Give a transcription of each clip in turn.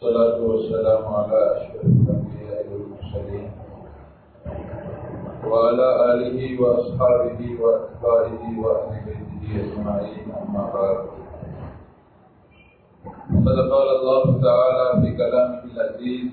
والصلاة والسلام على أشرف الأنبياء والمرسلين وعلى آله وأصحابه وأتباعه وأهل بيته أجمعين أما بعد فقد قال الله تعالى في كلامه العزيز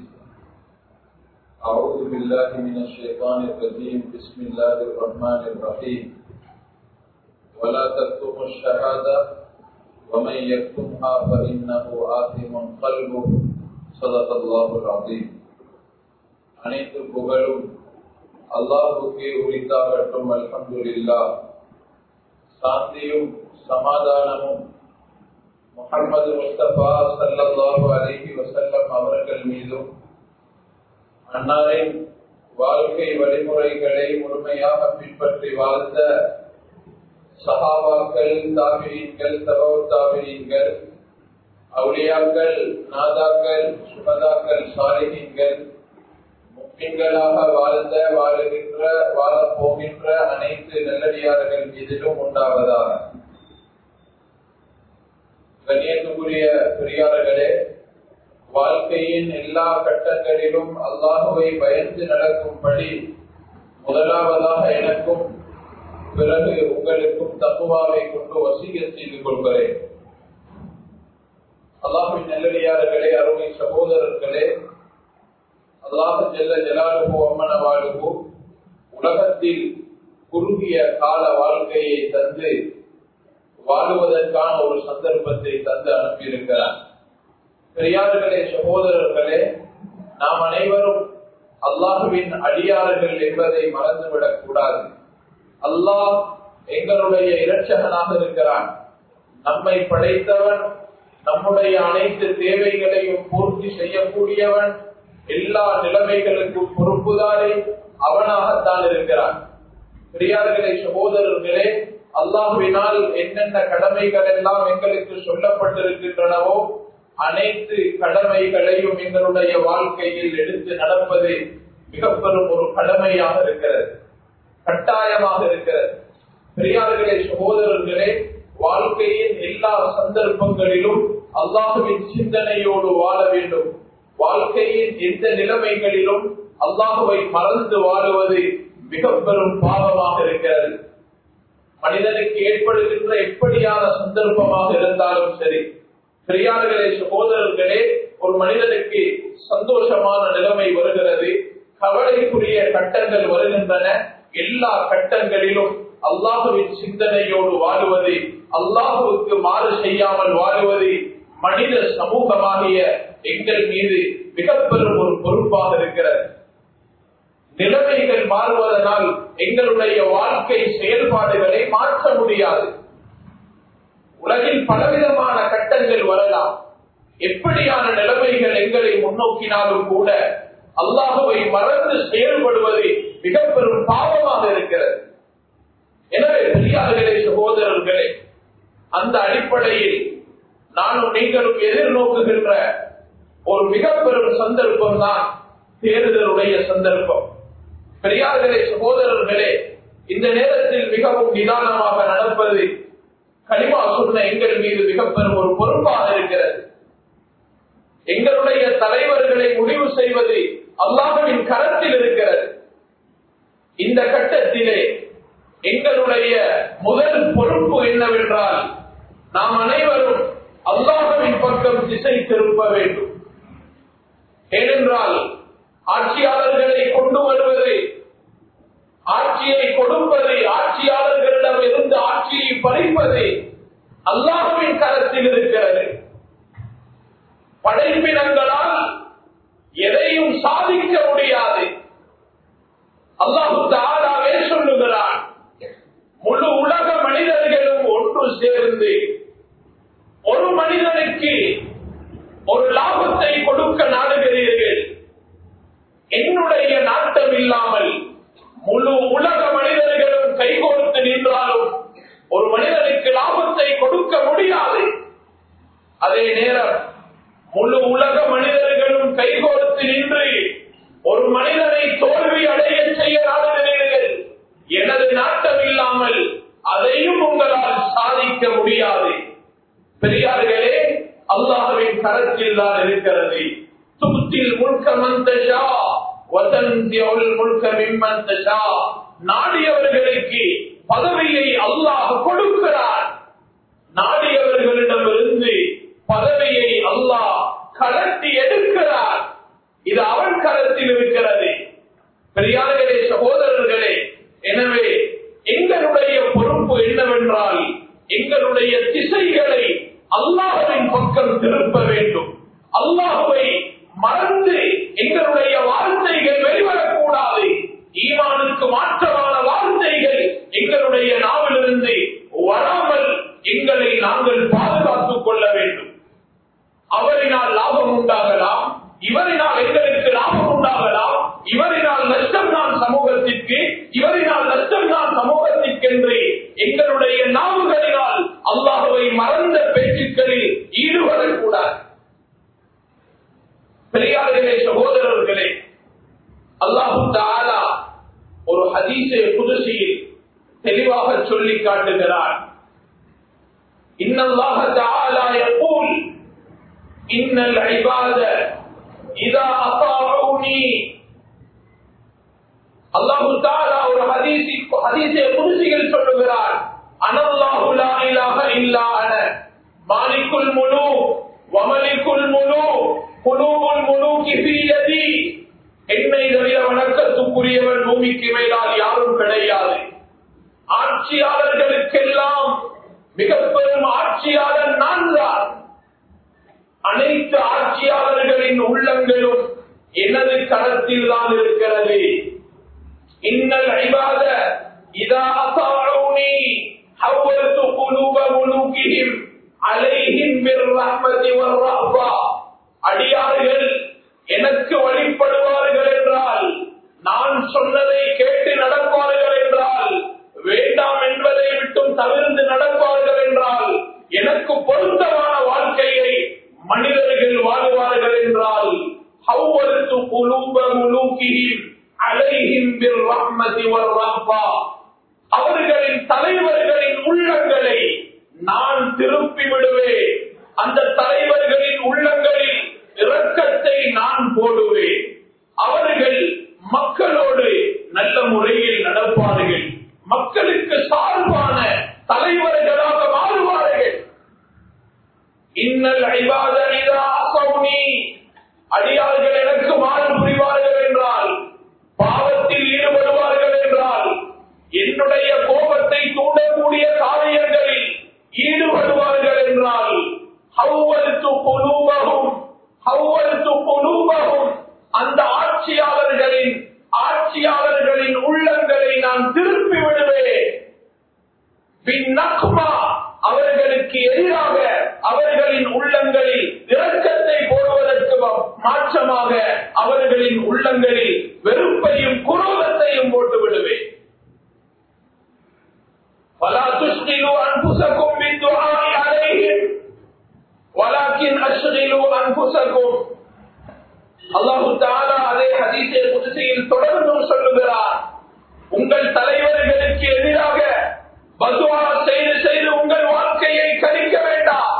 أعوذ بالله من الشيطان الرجيم بسم الله الرحمن الرحيم ولا تكتموا الشهادة ومن يكتمها فإنه آثم قلبه صدق الله العظيم. அனைத்து புகழும் அல்லாஹ்வுக்கே உரித்தாகட்டும். அல்ஹம்துலில்லாஹ். சாந்தியும் சமாதானமும் முஹம்மது முஸ்தபா ஸல்லல்லாஹு அலைஹி வஸல்லம் அவர்கள் மீதும் அன்னாரின் வாழ்க்கை வழிமுறைகளை முழுமையாக பின்பற்றி வாழ்ந்த சஹாபாக்கள், தாபிஈன்கள், தபவு தாபிஈன்கள், அவுலியாக்கள், நாதாக்கள், சுஹதாக்கள், சாலிஹீன்கள், முஃமின்களாக வாழ்ந்த, வாழுகின்ற, வாழப் போகின்ற அனைத்து நல்லடியார்கள் மீதிலும் உண்டாவதாக. கண்ணியத்துக்குரிய பெரியார்களே, வாழ்க்கையின் எல்லா கட்டங்களிலும் அல்லாஹுவை பயந்து நடக்கும்படி முதலாவதாக எனக்கும் பிறகு உங்களுக்கும் தக்குவாவை கொண்டு வசியத் செய்து கொள்கிறேன். அல்லாஹ்வின் நல்லடியார்களே, அருமை சகோதரர்களே, அல்லாஹ் ஜல்ல ஜலாலுஹு அம்மனவாலுஹு உலகத்தில் குறுகிய கால வாழ்க்கையை தந்து வாழுவதற்கான ஒரு சந்தர்ப்பத்தை தந்து அனுப்பியிருக்கிறார். பெரியார்களே, சகோதரர்களே, நாம் அனைவரும் அல்லாஹுவின் அடியார்கள் என்பதை மறந்துவிடக் கூடாது. அல்லாஹ் எங்களுடைய இரட்சகனாக இருக்கிறான். நம்மை படைத்தவன், நம்முடைய அனைத்து தேவைகளையும் பூர்த்தி செய்யக்கூடியவன், எல்லா நிலைமைகளுக்கும் பொறுப்புதாரி அவனாகத்தான் இருக்கிறான். பெரியார்களே, சகோதரர்களே, அல்லாஹ்வினால் என்னென்ன கடமைகள் எல்லாம் எங்களுக்கு சொல்லப்பட்டிருக்கின்றனவோ அனைத்து கடமைகளையும் எங்களுடைய வாழ்க்கையில் எடுத்து நடப்பது மிக பெரும் ஒரு கடமையாக இருக்கிறது, கட்டாயமாக இருக்கிறது. பெரியார்களே, சகோதரர்களே, வாழ்க்கையின் எல்லா சந்தர்ப்பங்களிலும் அல்லாஹுவின் சிந்தனையோடு வாழ வேண்டும். வாழ்க்கையின் எந்த நிலைமைகளிலும் அல்லாஹுவை மறந்து வாழுவது மிக பெரும் பாவமாக இருக்கிறது. மனிதனுக்கு ஏற்படுகின்ற எப்படியான சந்தர்ப்பமாக இருந்தாலும் சரி, பெரியார்களே, சகோதரர்களே, ஒரு மனிதனுக்கு சந்தோஷமான நிலைமை வருகிறது, கவலைக்குரிய கட்டங்கள் வருகின்றன. எல்லா கட்டங்களிலும் அல்லாஹுவின் சிந்தனையோடு வாழுவது, அல்லாஹுவுக்கு மாறு செய்யாமல் வாழுவது மனித சமூகமாகிய எங்கள் மீது மிக பெரும் ஒரு பொறுப்பாக இருக்கிறது. நிலைமைகள் மாறுவதனால் எங்களுடைய வாழ்க்கை செயல்பாடுகளை மாற்ற முடியாது. உலகில் பலவிதமான கட்டங்கள் வரலாம். எப்படியான நிலைமைகள் எங்களை முன்னோக்கினாலும் கூட அல்லாஹுவை மறந்து செயல்படுவது மிக பெரும் பாவமாக இருக்கிறது. எனவே பெரியார்களே, சகோதரர்களே, அந்த அடிப்படையில் நானும் நீங்களும் எதிர்நோக்குகின்ற ஒரு மிக பெரும் சந்தர்ப்பம் தான் தேர்தலுடைய சந்தர்ப்பம். பெரியார்களே, சகோதரர்களே, இந்த நேரத்தில் மிகவும் நிதானமாக நடப்பது கலிமா சொன்ன எங்கள் மீது மிக பெரும் ஒரு பொறுப்பாக இருக்கிறது. எங்களுடைய தலைவர்களை முடிவு செய்வது அல்லாஹ்வின் கரத்தில் இருக்கிறது. இந்த கட்டத்திலே எங்களுடைய முதல் பொறுப்பு என்னவென்றால், நாம் அனைவரும் அல்லாஹ்வின் பக்கம் திசை திருப்ப வேண்டும். ஏனென்றால் ஆட்சியாளர்களை கொண்டு வருவது, ஆட்சியை கொடுப்பது, ஆட்சியாளர்களிடம் இருந்து ஆட்சியை பறிப்பது அல்லாஹ்வின் கரத்தில் இருக்கிறது. படைப்பினங்களால் எதையும் சாதிக்க முடியாது. அல்லாஹ் தஆலாவே சொல்லுகிறான், முழு உலக மனிதர்களும் ஒன்று சேர்ந்து ஒரு மனிதனுக்கு ஒரு லாபத்தை கொடுக்க நாடுகிறீர்கள். என்னுடைய நாட்டம் இல்லாமல் முழு உலக மனிதர்களும் கைகோர்த்து நின்றாலும் ஒரு மனிதனுக்கு லாபத்தை கொடுக்க முடியாது. அதே நேரம் முழு உலக மனிதர்களும் கைகோர்த்து நின்று ஒரு மனிதனை தோல்வி அடைய செய்ய நாடுகிறீர்கள். எனது நாட்டம் இல்லாமல் அதையும் உங்களால் சாதிக்க முடியாது. பெரியார்களே, அல்லாஹ்வின் கரத்தில் கையில் தான் இருக்கிறது. துப்தில் முல்க மன் தஷா வ தன்சிஉல் முல்க மிம்மன் தஷா. நாடியவர்களுக்கு பதவியை அல்லாஹ் கொடுக்கிறார். நாடியவர்களிடமிருந்து பதவியை அல்லாஹ் கலட்டி எடுக்கிறார். இது அவன் கரத்தில் இருக்கிறது. பெரியார்களே, சகோதரர்களே, எனவே எங்களுடைய பொறுப்பு என்னவென்றால் எங்களுடைய திசைகளை அல்லாஹ்வின் பக்கம் திருப்ப வேண்டும். அல்லாஹ்வை மறந்து எங்களுடைய வார்த்தைகள் வெளிவரக்கூடாது. ஈமானுக்கு மாற்றமான வார்த்தைகள் எங்களுடைய நாவிலிருந்து வராமல் எங்களை நாங்கள் பாதுகாத்துக் கொள்ள வேண்டும். அவரினால் லாபம் உண்டாகலாம், இவரினால் எங்களுக்கு லாபம் உண்டாகலாம், இவரினால் நஷ்டம் தான் சமூகத்திற்கு, இவரினால் நஷ்டம் தான் சமூகத்திற்கென்று எங்களுடைய நாவுகளினால் அல்லாஹ்வை மறந்த பேச்சுக்களில் ஈடுபடக்கூடாது. பெரியார்களே, சகோதரர்களே, அல்லாஹு தஆலா ஒரு ஹதீஸே குதுஸியில் தெளிவாக சொல்லி காட்டுகிறார். இன்னல்லாஹ தஆலா யகூல் இன்னல் இபாத இதா அதாஊனி. அல்லாஹு தஆலா ஒரு ஹதீஸே குதுஸியில் சொல்லுகிறார், அனல்லாஹு லா இலாஹ இல்லா அன மாலிகுல் முலூக் வ மலிகுல் முலூக் குலூபுல் முலூகி ஃபீ யதி. என்னை தவிர வணக்கத்துக்குரியவன் பூமிக்கு மேலால் யாரும் கிடையாது. ஆட்சியாளர்களுக்கெல்லாம் மிக பெரும் ஆட்சியாளர் நான் தான். அனைத்து ஆட்சியாளர்களின் உள்ளங்களும் எனது கரத்தில் தான் இருக்கிறது. இன்னல் இபாத இதா அதாஊனி ஹவ்வல்து குலூப முலூகிஹிம் அலைஹிம் பிர்ரஹ்மதி வர்ரஃபா. அடியார்கள் எனக்கு வழிபடுவார்கள் என்றால், நான் சொன்னதை கேட்டு நடப்பார்கள் என்றால், வேண்டாம் என்பதை விட்டும் தவிர்த்து நடப்பார்கள் என்றால், எனக்கு பொருத்தமான வாழ்க்கையை மனிதர்கள் வாழுவார்கள் என்றால், ஹவ்வல்து குலூப முலூகிஹிம் அலைஹிம் பிர்ரஹ்மதி வர்ரஃபா. அவர்களின் தலைவர்களின் உள்ளங்களை நான் திருப்பி விடுவேன். அந்த தலைவர்களின் உள்ளங்களில் இரக்கத்தை நான் போடுவேன். அவர்கள் மக்களோடு நல்ல முறையில் நடப்பார்கள். மக்களுக்கு சார்பான தலைவர்களாக மாறுவார்கள். இன்னல் இபாத இதா அஸௌனி. அடியார்கள் எனக்கு மாறு புரிவார்கள் என்றால், பாவத்தில் ஈடுபடுவார்கள் என்றால், என்னுடைய கோபத்தை தூண்டக்கூடிய காரியங்களில் ஈடுபடுவார்கள் என்றால், ஹவ்வல்து குலூபஹும் ஹவ்வல்து குலூபஹும். அந்த ஆட்சியாளர்களின் உள்ளங்களை நான் திருப்பி விடுவேன். பின்னக்மா. அவர்களுக்கு எதிராக அவர்களின் உள்ளங்களில் இரக்கத்தை போடுவதற்கு மாற்றமாக அவர்களின் உள்ளங்களில் வெறுப்பையும் குரோதத்தையும் போட்டு விடுவேன். வலா துஷ்கிலு அன்ஃபுஸகும் பித்துஆஇ அலைஹிம் வலாக்கின் அஷ்கிலு அன்ஃபுஸகும். அல்லாஹு தஆலா அதே ஹதீஸே குத்ஸியில் தொடர்ந்து சொல்லுகிறார், உங்கள் தலைவர்களுக்கு எதிராக பதுஆ செய்து செய்து உங்கள் வாழ்க்கையை கழிக்க வேண்டாம்.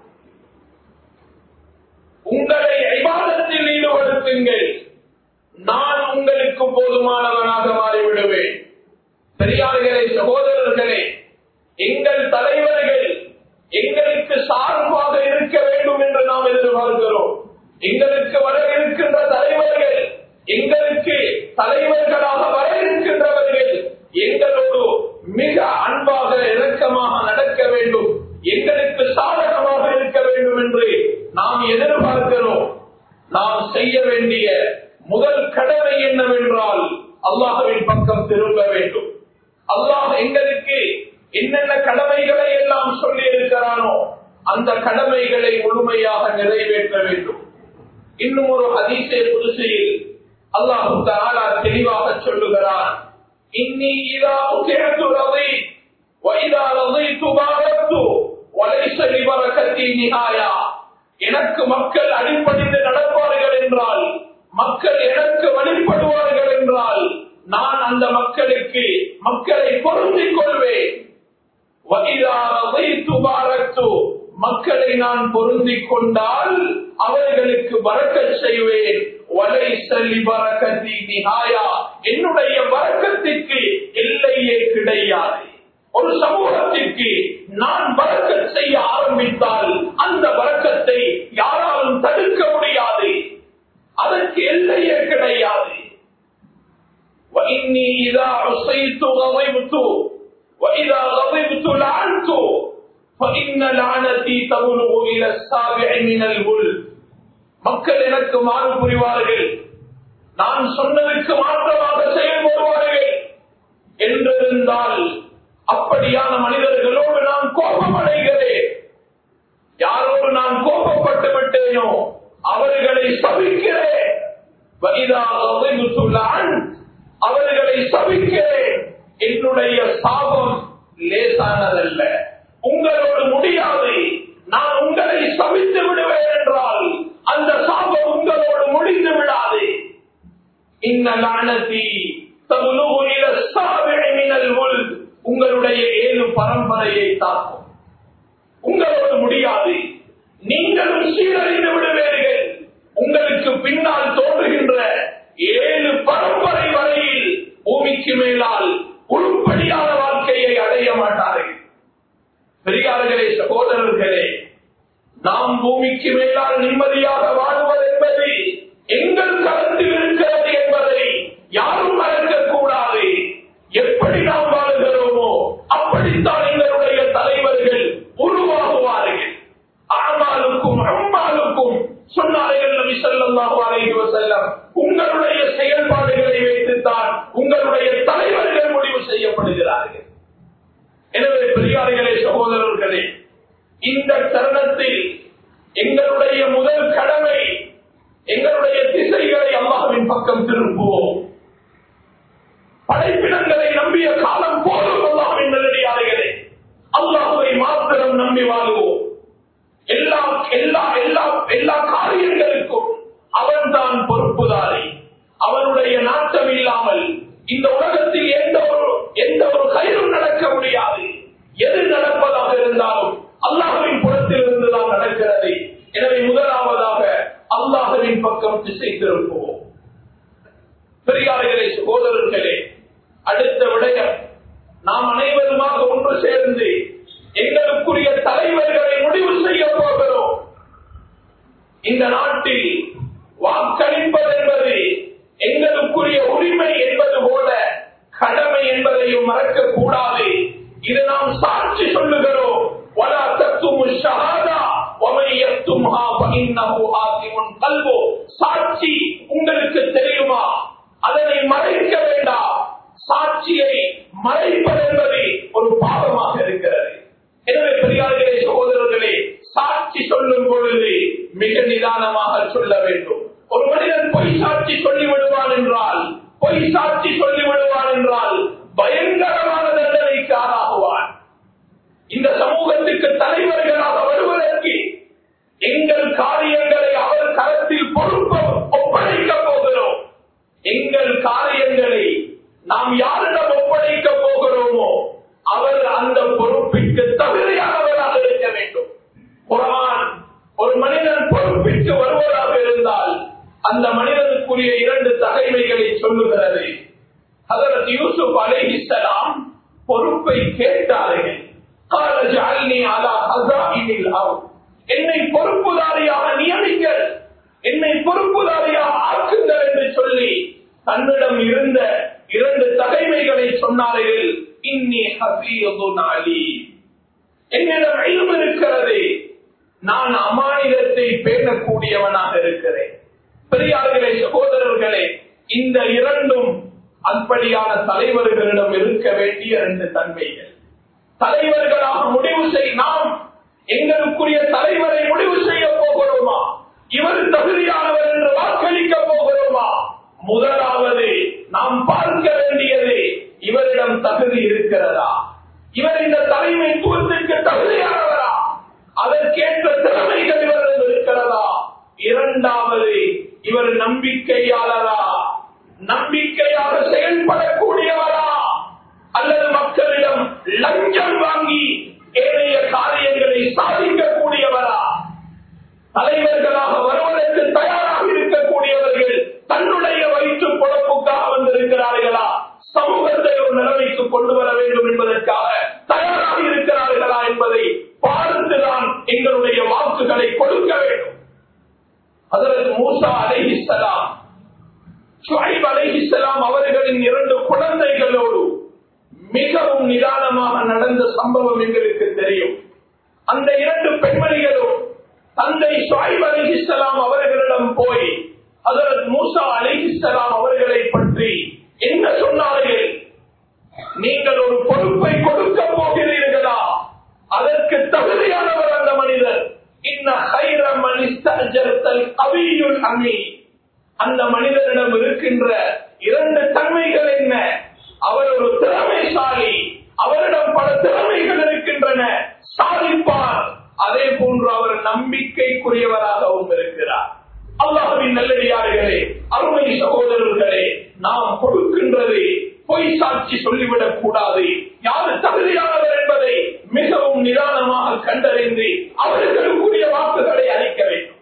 உங்களை இபாதத்தில் ஈடுபடுத்துங்கள். நான் உங்களுக்கு போதுமானவனாக மாறிவிடுவேன். பெரியார்களே, சகோதரர்களே, எங்கள் தலைவர்கள் எங்களுக்கு சார்பாக இருக்க வேண்டும் என்று நாம் எதிர்பார்க்கிறோம். எங்களுக்கு வர இருக்கின்ற தலைவர்கள், எங்களுக்கு தலைவர்களாக வர இருக்கின்றவர்கள் எங்களோடு மிக அன்பாக இரக்கமாக நடக்க வேண்டும், எங்களுக்கு சாதகமாக இருக்க வேண்டும் என்று நாம் எதிர்பார்க்கிறோம். நாம் செய்ய வேண்டிய முதல் கடமை என்னவென்றால் அல்லாஹ்வின் பக்கம் திரும்ப வேண்டும். அல்லாஹ் எங்களுக்கு என்னென்ன கடமைகளை எல்லாம் சொல்லி இருக்கிறானோ அந்த கடமைகளை முழுமையாக நிறைவேற்ற வேண்டும். இன்னும் ஒரு ஹதீஸே குத்ஸியில் அல்லாஹ் தஆலா தெளிவாக சொல்லுகிறார், இன்னி இதா உதிஅது ரதீத் வ இதா ரதீது பாரக்து வலைஸ லிபரகதி நிஹாயா. எனக்கு மக்கள் அடிபணிந்து நடப்பார்கள் என்றால், மக்கள் எனக்கு வழிபடுவார்கள் என்றால், நான் அந்த மக்களை பொருந்திக் கொள்வேன். வ இதா ரதீது பாரக்து மக்களை நான் பொருந்திக் கொண்டால் அவர்களுக்கு பரக்கத் செய்வேன். என்னுடைய பரக்கத்திற்கு எல்லையே கிடையாது. ஒரு சமூகத்திற்கு நான் பரக்கத் செய்ய ஆரம்பித்தால் அந்த பரக்கத்தை யாராலும் தடுக்க முடியாது. அதற்கு எல்லையே கிடையாது. وإني إذا عصيت غضبت وإذا غضبت لعنت فإن لعنتي تبلغ إلى السابع من الولد. மக்கள் எனக்கு மாறு புரிவார்கள், நான் சொன்னதற்கு மாற்றமாக செயல்படுவார்கள் என்றிருந்தால் அப்படியான மனிதர்களோடு நான் கோபம் அடைகிறேன். யாரோடு நான் கோபப்பட்டு விட்டேனோ அவர்களை சபிக்கிறேன். அவர்களை சபிக்கிறேன். என்னுடைய சாபம் லேசானதல்ல, உங்களோடு முடியாது. நான் உங்களை சபித்து விடுவேன் என்றால் அந்த சாபம் உங்களோடு முடிந்து விடாது. உங்களுடைய 7 பரம்பரையை தாக்கும். உங்களோடு முடியாது. நீங்களும் சீரழிந்து விடுவீர்கள். உங்களுக்கு பின்னால் தோன்றுகின்ற 7 பரம்பரை வரையில் பூமிக்கு மேலால் உருப்படியான வாழ்க்கையை அடைய மாட்டார்கள். பெரியார்களே, சகோதரர்களே, நாம் பூமிக்கு மேலால் நிம்மதியாக வாழ்வது என்பது எங்கள் கருத்தில் இருக்கிறது என்பதை யாரும் மறக்கக்கூடாது. எப்படி நாம் வாழ்கிறோமோ அப்படித்தான் எங்களுடைய தலைவர்கள் உருவாகுவார்கள். அமாலுக்கும் அம்மாலுக்கும் சொன்னார்கள் நபி ஸல்லல்லாஹு அலைஹி வஸல்லம், உங்களுடைய செயல்பாடுகளை வைத்துத்தான் உங்களுடைய தலைவர்கள் முடிவு செய்யப்படுகிறார்கள். எனவே பெரியார்களே, சகோதரர்களே, இந்த தருணத்தில் எங்களுடைய முதல் கடமை எங்களுடைய திசைகளை அல்லாஹ்வின் பக்கம் திருப்புவோம். படைப்பினங்களை நம்பிய காலம் போதும். அல்லாஹ்வின் நல்லடியார்களே, அல்லாஹ்வை மாத்திரம் நம்பி வாழ்வோம். எல்லா காரியங்களுக்கும் அவன்தான் பொறுப்புதாரி. அவனுடைய நாட்டம் இல்லாமல் இந்த உலகத்தில் எந்த ஒரு கயிறும் நடக்க முடியாது. எது நடப்பதாக இருந்தாலும் அல்லாஹ்வின் புறத்தில் இருந்துதான் நடக்கிறது. எனவே முதலாவதாக அல்லாஹ்வின் பக்கம் திசை திருப்புவோம். பெரியார்களே, சகோதரர்களே, அடுத்த விடயம், நாம் அனைவருமாக ஒன்று சேர்ந்து எங்களுக்குரிய தலைவர்களை முடிவு செய்ய போகிறோம். இந்த நாட்டில் வாக்களிப்பது என்பது எங்களுக்குரிய உரிமை என்பது போல கடமை என்பதையும் மறக்க கூடாது. இது நாம் சாட்சி சொல்லுகிறோம். சாட்சி உங்களுக்கு தெரியுமா? அதனை மறைக்க வேண்டாம். சாட்சியை மறைப்பது என்பது ஒரு பாவமாக இருக்கிறது. எனவே பெரியார்களே, சகோதரர்களே, சாட்சி சொல்லும் பொழுது மிக நிதானமாக சொல்ல வேண்டும். ஒரு மனிதன் பொய் சாட்சி சொல்லிவிடுவான் என்றால் பயங்கரமான தண்டனைக்கு ஆளாகுவான். இந்த சமூகத்துக்கு தலைவர்களாக வருவதற்கு எங்கள் காரியங்களை அவர் கரத்தில் பொறுப்பு ஒப்படைக்க போகிறோம். எங்கள் காரியங்களை நாம் யாரிடம் ஒப்படைக்க போகிறோமோ அவர் அந்த பொறுப்பிற்கு தகுதியானவராக இருக்க வேண்டும். குர்ஆன் ஒரு மனிதன் பொறுப்பிற்கு வருவதாக இருந்தால் அந்த மனிதனுக்குரிய 2 தகைமைகளை சொல்லுகிறது. ஹஜ்ரத் யூசுப் அலைஹிஸ்ஸலாம் பொறுப்பை கேட்டார்கள். قال اجعلني على خزائن الارض, என்னை பொறுப்புதாரியாக நியமிங்கள், என்னை பொறுப்புதாரியாக ஆக்குங்கள் என்று சொல்லி தன்னிடம் இருந்த 2 தகைமைகளை சொன்னார்கள். இன்னி ஹஃபீதுன் அலீம், என்னிடம் இல்ம் இருக்கிறது, நான் அமானிதத்தை பேணக்கூடியவனாக இருக்கிறேன். பெரியார்களே, சகோதரர்களே, இந்த 2ம் அப்படியான தலைவர்களிடம் இருக்க வேண்டிய 2 தன்மைகள். தலைவர்களாக முடிவு நாம் எங்களுக்குரிய தலைவரை முடிவு செய்ய போகிறோமா? இவர் தகுதியானவர் என்று வாக்களிக்க போகிறோமா? முதலாவது நாம் பார்க்க வேண்டியது இவரிடம் தகுதி இருக்கிறதா? இவர் இந்த தலைமைத்துவத்திற்கு தகுதியானவரா? அதற்கேற்ற திறமைகள் இவரிடம் இருக்கிறதா? இரண்டாவது, இவர் நம்பிக்கையாளரா? நம்பிக்கையாக செயல்படக்கூடியவரா? அல்லது மக்களிடம் லஞ்சம் வாங்கி ஏனைய காரியங்களை சாதிக்கக்கூடிய தலைவர்களாக வருவதற்கு தயாராக இருக்கக்கூடியவர்கள் தன்னுடைய வயிற்று பொழப்புக்காக வந்திருக்கிறார்களா, சமூகத்தை ஒரு நிலைமைக்கு கொண்டு வர வேண்டும் என்பதற்காக தயாராக இருக்கிறார்களா என்பதை பார்த்துதான் எங்களுடைய வாக்குகளை கொடுக்க வேண்டும். ஹஜ்ரத் மூசா அலைஹிஸ்ஸலாம், ஷுஐப் அலைஹிஸ்ஸலாம் அவர்களின் 2 குழந்தைகளோடு மிகவும் நிதானமாக நடந்த சம்பவம் எங்களுக்கு தெரியும். அந்த 2 பெண்மணிகளும் தந்தை ஷுஐப் அலைஹிஸ்ஸலாம் அவர்களிடம் போய் ஹஜ்ரத் மூசா அலைஹிஸ்ஸலாம் அவர்களை பற்றி என்ன சொன்னார்கள்? நீங்கள் ஒரு பொறுப்பை கொடுக்க போகிறீர்களா, அதற்கு தகுதியானவர் அந்த மனிதர். இன்ன கைர மன் இஸ்தஅஜர்தல் கவியுல் அமீன். அந்த மனிதரிடம் இருக்கின்ற 2 தன்மைகள் என்ன? அவர் ஒரு திறமைசாலி, அவரிடம் பல திறமைகள் இருக்கின்றன, சாதிப்பார். அதே போன்று அவர் நம்பிக்கைக்குரியவராகவும் இருக்கிறார். அல்லாஹ்வின் நல்லடியார்களே, அருமை சகோதரர்களே, நாம் கொடுக்கின்றது பொய் சாட்சி சொல்லிவிடக் கூடாது. யார் தகுதியானவர் என்பதை மிகவும் நிதானமாக கண்டறிந்து அவர்களுக்குரிய வாக்குகளை அளிக்க வேண்டும்.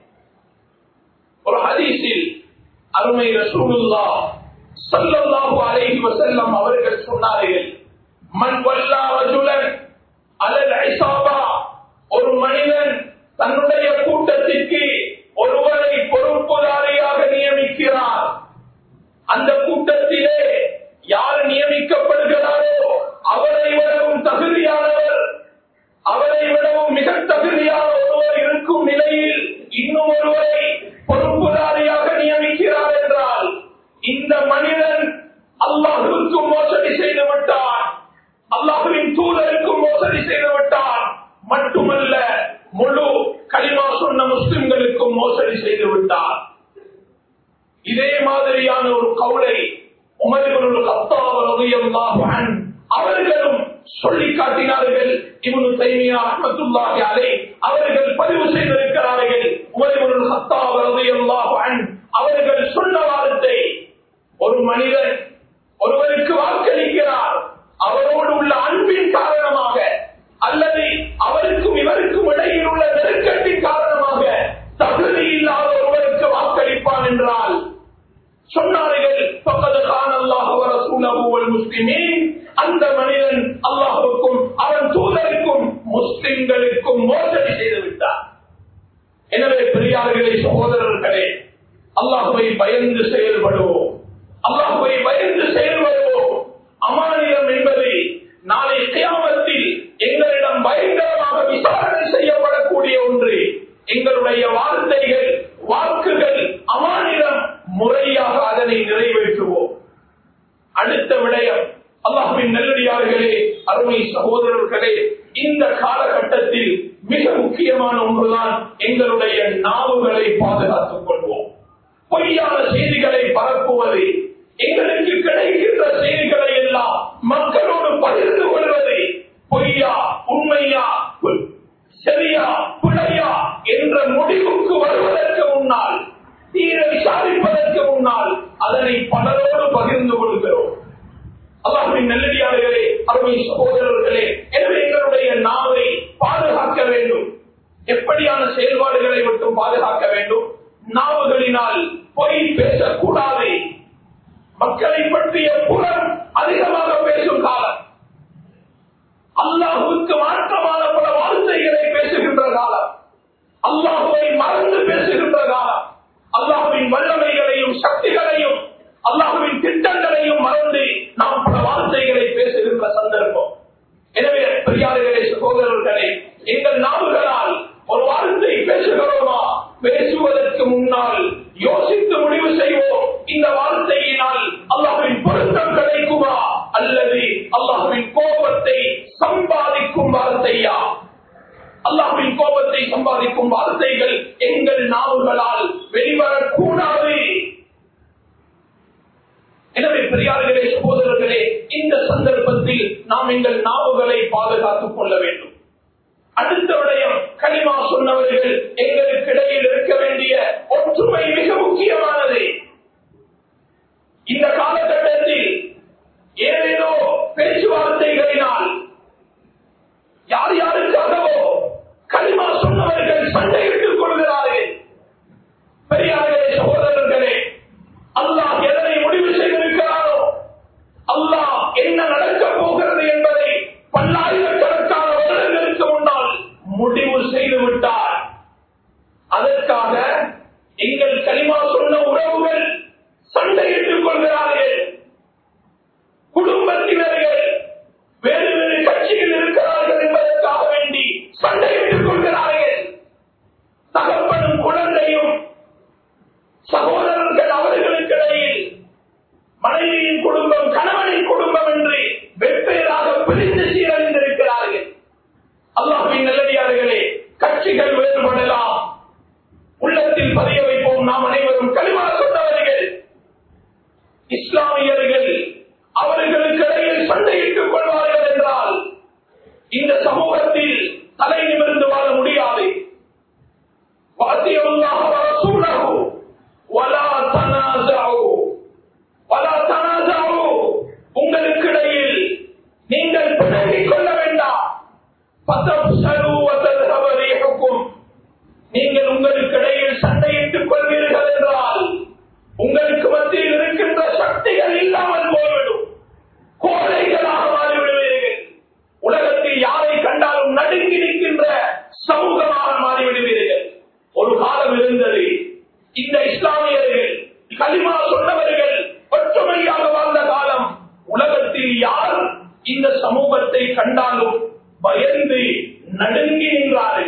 ஒரு ஹதீஸில் அருமை ரசூலுல்லாஹ் ஸல்லல்லாஹு அலைஹி வஸல்லம் அவர்கள் சொன்னார்கள், மன் வல்லா ரஜுலன் அலல் இஸாபா, ஒரு மனிதன் தன்னுடைய கூட்டத்திற்கு ஒருவரை பொறுப்புதாரியாக நியமிக்கிறார். அந்த கூட்டத்திலே யார் நியமிக்கப்படுகிறாரோ அவரை விடவும் தகுதியானவர், அவரை விடவும் மிக தகுதியான ஒருவர் இருக்கும் நிலையில் இன்னும் ஒருவரை பொறுப்புதாரியாக நியமிக்கிறார் என்றால் இந்த மனிதன் அல்லாஹ்வுக்கும் மோசடி செய்து விட்டான், அல்லாஹ்வின் தூதருக்கும் மோசடி செய்து விட்டான். மட்டுமல்ல, முழு கலிமா சொன்ன முஸ்லிம்களுக்கும் மோசடி செய்து விட்டார். இதே மாதிரியான ஒரு கவுலை உமர் இப்னு கத்தாப் ரலியல்லாஹு அன்ஹு அவர்களும் சொல்லி காட்டினார்கள். இப்னு தைமியா ரஹ்மத்துல்லாஹி அலைஹி அவர்கள் பதிவு செய்திருக்கிறார்கள். உமர் இப்னு கத்தாப் ரலியல்லாஹு அன்ஹு அவர்கள் சொன்ன வார்த்தை, ஒரு மனிதன் ஒருவருக்கு வாக்களிக்கிறார், அவரோடு உள்ள அன்பின் காரணமாக அல்லது அவருக்கும் இவருக்கும் இடையில் உள்ள நெருக்கத்தின் காரணமாக தகுதி இல்லாத ஒருவருக்கு வாக்களிப்பான் என்றால் சொன்னார்கள், அந்த மனிதன் அல்லாஹ்வுக்கும் அவன் தூதருக்கும் முஸ்லிம்களுக்கும் மோசடி செய்து விட்டார். எனவே பெரியார்களே, சகோதரர்களே, அல்லாஹ்வை பயந்து செயல்படுவோம், அல்லாஹ்வை பயந்து செயல்படுவோம். அமானிதம் என்பது நாளை கியாமத்தில் எங்களிடம் பயங்கரமாக விசாரணை செய்யப்படக்கூடிய ஒன்று. எங்களுடைய வார்த்தைகள், வாக்குகள் அமானிதம், முறையாக அதனை நிறைவேற்றுவோம். அடுத்த விடயம், அல்லாஹ்வின் நல்லடியார்களே, அருமை சகோதரர்களே, இந்த காலகட்டத்தில் மிக முக்கியமான ஒன்றுதான் எங்களுடைய நாவுகளை பாதுகாத்துக் கொள்வோம். பொய்யான செய்திகளை பரப்புவது, எங்களுக்கு கிடைக்கின்ற செய்திகளை எல்லாம் மக்களோடு பகிர்ந்து கொள்வது, பொய்யா உண்மையா சரியா பிழையா என்ற முடிவுக்கு வருவதற்கு முன்னால், தீர விசாரிப்பதற்கு முன்னால் அதனை பலரோடு பகிர்ந்து கொள்கிறோம். அல்லாஹ்வின் நல்லடியார்களே, அருமை சகோதரர்களே, எனவே எங்களுடைய நாவை பாதுகாக்க வேண்டும். எப்படியான செயல்பாடுகளை மட்டும் பாதுகாக்க வேண்டும்? நாவுகளினால் பொய் பேசக்கூடாது. மக்களை பற்றிய புறம் அதிகமாக பேசும் காலம், அல்லாஹ்வுக்கு மாற்றமான பல வார்த்தைகளை பேசுகின்ற காலம், அல்லாஹ்வை மறந்து பேசுகின்ற காலம், அல்லாஹ்வின் வல்லமைகளையும் சக்திகளையும் அல்லாஹ்வின் திட்டங்களையும் மறந்து நாம் பல வார்த்தைகளை பேசுகின்ற சந்தர்ப்பம். எனவே பெரியார்களே, சகோதரர்களே, எங்கள் நாவுகளால் ஒரு வார்த்தை பேசுகிறோமா, பேசுவதற்கு முன்னால் யோசித்து முடிவு செய்வோம். இந்த வார்த்தையினால் அல்லாஹ்வின் பொருத்தம் கிடைக்குமா அல்லது அல்லாஹ்வின் கோபத்தை சம்பாதிக்கும் வார்த்தையா? அல்லாஹ்வின் கோபத்தை சம்பாதிக்கும் வார்த்தைகள் எங்கள் நாவுகளால் வெளிவரக்கூடாது. எனவே பெரியார்களே, சகோதரர்களே, இந்த சந்தர்ப்பத்தில் நாம் எங்கள் நாவுகளை பாதுகாத்துக் கொள்ள வேண்டும். அடுத்த விடயம், கலிமா சொன்னவர்கள் எங்களுக்கு இடையில் இருக்க வேண்டிய ஒற்றுமை மிக முக்கியமானது. இந்த காலகட்டத்தில் ஏதேதோ பேச்சுவார்த்தைகளினால் யார் யாருக்காகவோ கலிமா சொன்னவர்கள் சண்டையிட்டுக் கொள்கிறார்கள். சகோதரர்கள் அவர்களுக்கு இடையில் மனைவியின் குடும்பம் கணவனின் குடும்பம் என்று வெவ்வேறாக பிரிந்து சீரழிந்திருக்கிறார்கள். அல்லாஹ்வின் நல்லடியார்களே, கட்சிகள் வேறுபடலாம், உள்ளத்தில் பதிய வைப்போம். நாம் அனைவரும் கலிமா சொன்னவர்கள், இஸ்லாமியர்கள் அவர்களுக்கு இடையில் சண்டையிட்டுக் கொள்வார்கள் என்றால் இந்த சமூகத்தில் தலை நிமிர்ந்து வாழ முடியாது. உங்களுக்கு இடையில் நீங்கள் பிணங்கிக் கொள்ள வேண்டாம். நீங்கள் உங்களுக்கு இடையில் சண்டையிட்டுக் கொள்வீர்கள் என்றால் உங்களுக்கு மத்தியில் இருக்கின்ற சக்திகள் இல்லாமல் போய்விடும், கோழைகளாக மாறிவிடுவீர்கள். உலகத்தில் யாரை கண்டாலும் நடுங்கி நிற்கின்ற சமூகமாக மாறிவிடுவீர்கள். ஒரு காலம் இருந்தது, இந்த இஸ்லாமியர்கள் கலிமா சொன்னவர்கள் ஒற்றுமையாக வாழ்ந்த காலம். உலகத்தில் யார் இந்த சமூகத்தை கண்டாலும் பயந்து நடுங்கி நின்றார்கள்.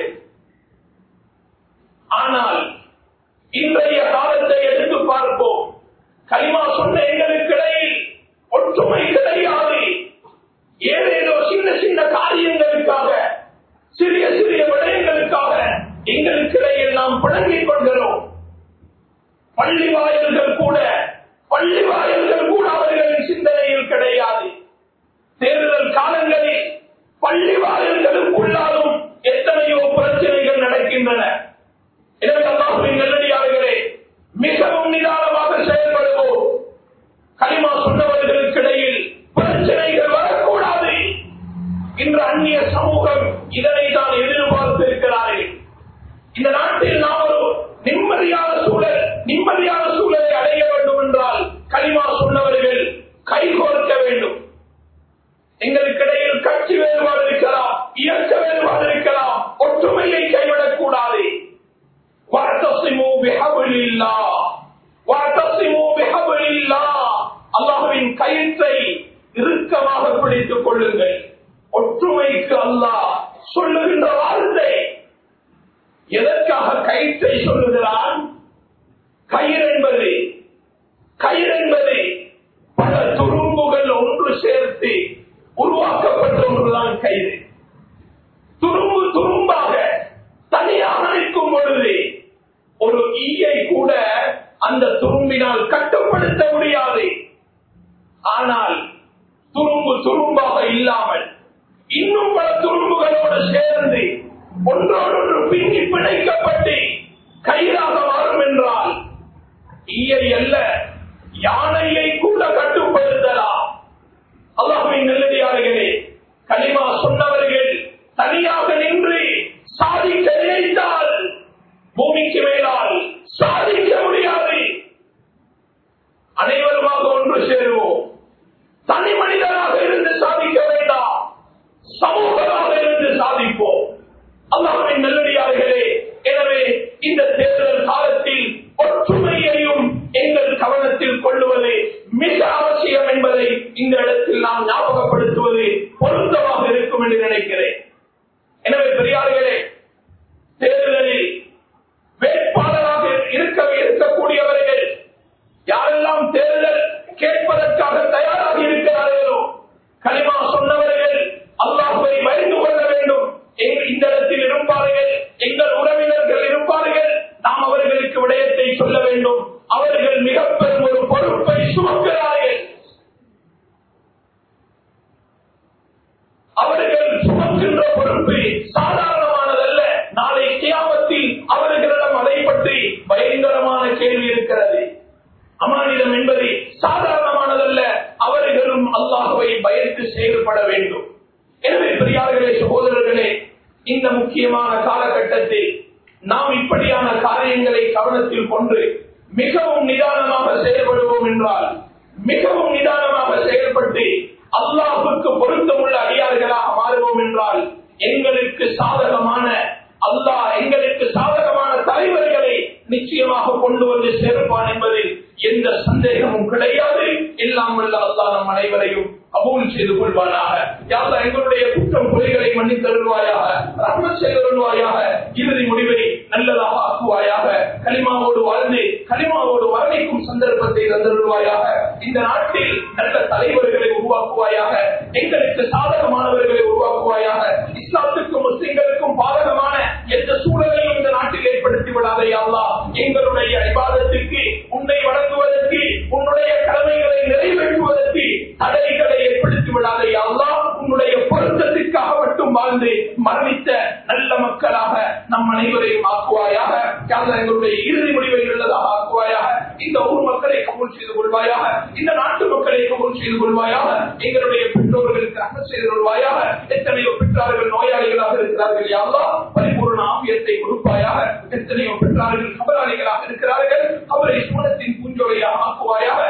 ஆனால் இன்றைய காலத்தை எடுத்து பார்ப்போம். கலிமா சொன்ன எங்களுக்கு இடையில் ஒற்றுமை கிடையாது. ஏதேதோ சின்ன சின்ன காரியங்களுக்காக, சிறிய சிறிய விடயங்களுக்காக எங்களுக்கு இடையில் நாம் பிணங்கிக் கொள்கிறோம். பள்ளி வாயில்கள் கூட அவர்களின் சிந்தனையில் கிடையாது. தேர்தல் காலங்களில் பள்ளி வாயில்களுக்குள்ளாலும் எத்தனையோ பிரச்சனைகள் நடக்கின்றன. எனவே அல்லாஹ்வின் நல்லடியார்களே, மிகவும் நிதானமாக செயல்படுவோம். கலிமா சொன்னவர்களுக்கு இடையில் பிரச்சனைகள் வரக்கூடாது. இன்று அந்நிய சமூகம் இதனை தான் எதிர்பார்த்து இருக்கிறார்கள். இந்த நாட்டில் நாம் ஒரு நிம்மதியான சூழலை அடைய வேண்டும் என்றால் கலிமா சொன்னவர்கள் கைகோர்க்க வேண்டும். எங்களுக்கு இடையில் கட்சி வேறுபாடு இருக்கலாம், இயக்க வேறுபாடு இருக்கலாம், ஒற்றுமையை கைவிடக் கூடாது. அல்லாஹ்வின் கயிற்றை இறுக்கமாக பிடித்துக் கொள்ளுங்கள். ஒற்றுமைக்கு அல்லாஹ் சொல்லுகின்ற வார்த்தை. எதற்காக கயிற்றை சொல்லுகிறான்? கயிறு என்பது பல துரும்புகள் ஒன்று சேர்த்து உருவாக்கப்பட்ட ஒன்றுதான் கயிறு. துரும்பாக தனியாக நிற்கும் பொழுது ஒரு ஈயை கூட அந்த துரும்பினால் கட்டுப்படுத்த முடியாது. ஆனால் துரும்பாக இல்லாமல் இன்னும் பல துரும்புகளோடு சேர்ந்து ஒன்றோடொன்று பின்னி பிணைக்கப்பட்டு கயிறாக மாறும் என்றால் ஈயை அல்ல, யானையை கூட கட்டுப்படுத்தலாம். அல்லாஹ்வின் நல்லடியார்களே, கலிமா சொன்னவர்கள் தனியாக நின்று சாதிக்க நினைத்தால் பூமிக்கு மேலால் சாதிக்க முடியாது. அனைவருமாக ஒன்று சேருவோம். தனி மனிதனாக இருந்து சாதிக்க வேண்டாம், சமூகமாக இருந்து சாதிப்போம். அல்லாஹ்வின் நல்லடியார்களே, எனவே இந்த தேர்தல் காலத்தில் ஒற்றுமையையும் எங்கள் கவனத்தில் கொள்ளுவது மிக அவசியம் என்பதை இந்த இடத்தில் நாம் ஞாபகப்படுத்துவது பொருத்தமாக இருக்கும் என்று நினைக்கிறேன். எனவே பெரியார்களே, தேர்தலில் வேட்பாளராக இருக்கக்கூடியவர்கள் யாரெல்லாம் தேர்தல் கேட்பதற்காக தயாராக இருக்கிறார்களோ, கலிமா சொன்னவர்கள் அல்லாஹ்வை பயந்து கொள்ள வேண்டும். இந்த இடத்தில் இருப்பார்கள், எங்கள் உறவினர்கள் இருப்பார்கள். நாம் அவர்களுக்கு விடயத்தை சொல்ல வேண்டும். அவர்கள் மிக பெரும் ஒரு பொறுப்பை சுமக்கிறார்கள். அவர்கள் சுமக்கின்ற பொறுப்பு சாதாரணமானதல்ல. நாளை கியாமத்தில் அவர்களிடம் அதை பற்றி பயங்கரமான கேள்வி இருக்கிறது. அமானிதம் என்பது சாதாரணமானதல்ல. அவர்களும் அல்லாஹ்வை பயந்து செயல்பட வேண்டும். எனவே பெரியார்களே, சகோதரர்களே, இந்த முக்கியமான காலகட்டத்தில் நாம் இப்படியான காரியங்களை கவனத்தில் கொண்டு மிகவும் நிதானமாக செயல்படுவோம் என்றால், மிகவும் நிதானமாக செயல்பட்டு அல்லாஹ்வுக்கு பொருத்தமுள்ள அடியார்களாக மாறுவோம் என்றால், எங்களுக்கு சாதகமான அல்லாஹ் எங்களுக்கு சாதகமான தலைவர்களை நிச்சயமாக கொண்டு வந்து சேர்ப்பான் என்பதில் எந்த சந்தேகமும் கிடையாது. எல்லாம் வல்ல அல்லாஹ் நம் அனைவரையும் கபூல் செய்து கொள்வானாக. யா அல்லாஹ் எங்களுடைய குற்றம் குறைகளை மன்னித்தருள்வாயாக, ரஹ்மத் செய்தருள்வாயாக, இறுதி முடிவை நல்லதாக ஆக்குவாயாக. கலிமாவோடு வாழ்ந்து கலிமாவோடு மரணிக்கும் சந்தர்ப்பத்தை தந்தருள்வாயாக. இந்த நாட்டில் நல்ல தலைவர்களை உருவாக்குவாயாக, எங்களுக்கு சாதகமானவர்களை உருவாக்குவாயாக. இஸ்லாத்துக்கும் முஸ்லிம்களுக்கும் பாதகமான எந்த சூழலையும் இந்த நாட்டில் ஏற்படுத்தி விடாதே யா அல்லாஹ். எங்களுடைய இபாதத்துக்கு, உன்னை வணங்குவதற்கு, உன்னுடைய கடமைகளை நிறைவேற்றுவதற்கு தடைகளை ஏற்படுத்தி விடாதே யா அல்லாஹ். உன்னுடைய பொருத்தத்திற்காக மட்டும் வாழ்ந்து மரணித்த நல்ல மக்களாக நம் அனைவரையும் ஆக்குவாயாக. யா அல்லாஹ் எங்களுடைய இறுதி முடிவை உள்ளதாக ஆக்குவாயாக. இந்த ஊர் மக்களை கபூல் செய்து கொள்வாயாக, இந்த நாட்டு மக்களை கபூல் செய்து கொள்வாயாக. எங்களுடைய பெற்றோர்களுக்கு ரஹ்மத் செய்து கொள்வாயாக. எத்தனையோ பெற்றார்கள் நோயாளிகளாக இருக்கிறார்கள் யா அல்லாஹ், பரிபூர்ண ஆபியத்தை கொடுப்பாயாக. எத்தனையோ பெற்றார்கள் கபராளிகளாக இருக்கிறார்கள், அவரை சூழத்தின் பூஞ்சோலையாக ஆக்குவாயாக.